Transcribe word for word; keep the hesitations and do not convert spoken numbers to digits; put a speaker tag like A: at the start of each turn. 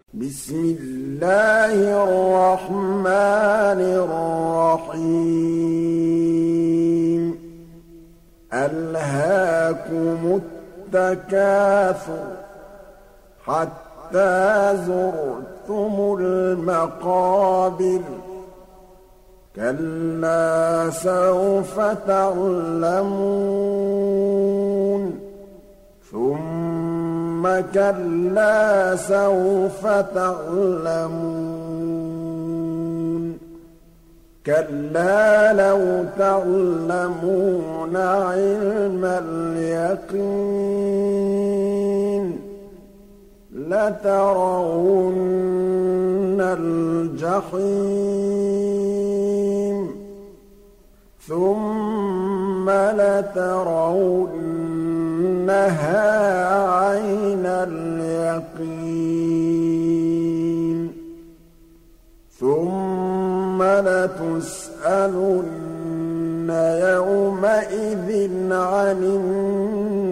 A: بسم الله الرحمن الرحيم ألهاكم التكاثر حتى زرتم المقابر كلا سوف تعلمون ثم كلا سوف تعلمون كلا لو تعلمون علم اليقين لترون الجحيم ثم لترونها عين اليقين ثم لتسألن يومئذ عن